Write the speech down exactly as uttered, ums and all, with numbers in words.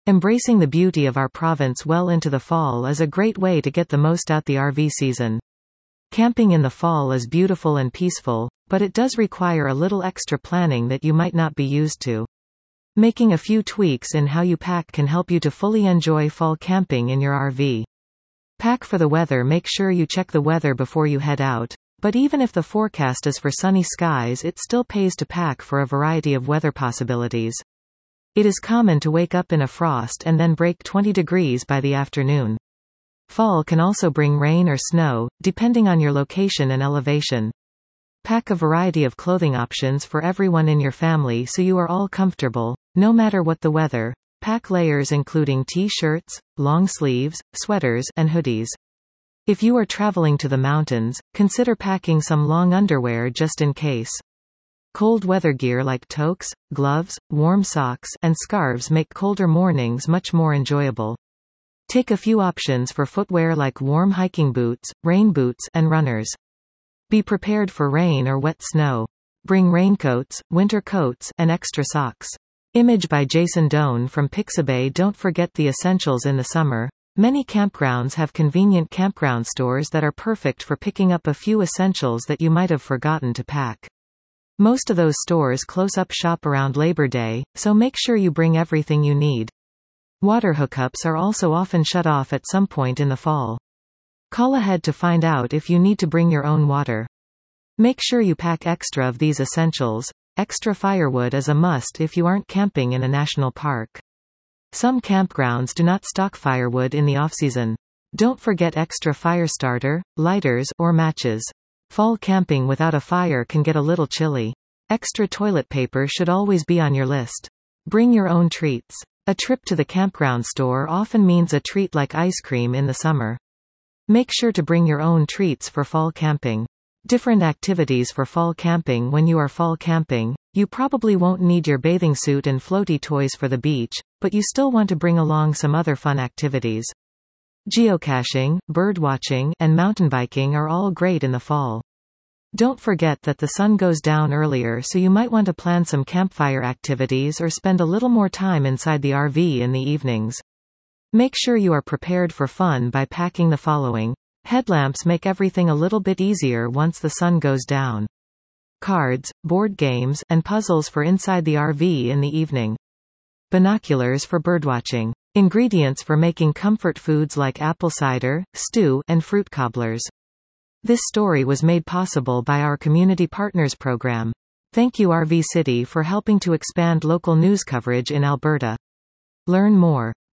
Embracing the beauty of our province well into the fall is a great way to get the most out the R V season. Camping in the fall is beautiful and peaceful, but it does require a little extra planning that you might not be used to. Making a few tweaks in how you pack can help you to fully enjoy fall camping in your R V. Pack for the weather. Make sure you check the weather before you head out, but even if the forecast is for sunny skies, it still pays to pack for a variety of weather possibilities. It is common to wake up in a frost and then break twenty degrees by the afternoon. Fall can also bring rain or snow, depending on your location and elevation. Pack a variety of clothing options for everyone in your family so you are all comfortable, no matter what the weather. Pack layers including t-shirts, long sleeves, sweaters, and hoodies. If you are traveling to the mountains, consider packing some long underwear just in case. Cold weather gear like toques, gloves, warm socks, and scarves make colder mornings much more enjoyable. Take a few options for footwear like warm hiking boots, rain boots, and runners. Be prepared for rain or wet snow. Bring raincoats, winter coats, and extra socks. Image by Jason Doan from Pixabay. Don't forget the essentials in the summer. Many campgrounds have convenient campground stores that are perfect for picking up a few essentials that you might have forgotten to pack. Most of those stores close up shop around Labor Day, so make sure you bring everything you need. Water hookups are also often shut off at some point in the fall. Call ahead to find out if you need to bring your own water. Make sure you pack extra of these essentials. Extra firewood is a must if you aren't camping in a national park. Some campgrounds do not stock firewood in the off-season. Don't forget extra fire starter, lighters, or matches. Fall camping without a fire can get a little chilly. Extra toilet paper should always be on your list. Bring your own treats. A trip to the campground store often means a treat like ice cream in the summer. Make sure to bring your own treats for fall camping. Different activities for fall camping. When you are fall camping, you probably won't need your bathing suit and floaty toys for the beach, but you still want to bring along some other fun activities. Geocaching, birdwatching, and mountain biking are all great in the fall. Don't forget that the sun goes down earlier, so you might want to plan some campfire activities or spend a little more time inside the R V in the evenings. Make sure you are prepared for fun by packing the following. Headlamps make everything a little bit easier once the sun goes down. Cards, board games, and puzzles for inside the R V in the evening. Binoculars for birdwatching. Ingredients for making comfort foods like apple cider, stew, and fruit cobblers. This story was made possible by our Community Partners program. Thank you R V City for helping to expand local news coverage in Alberta. Learn more.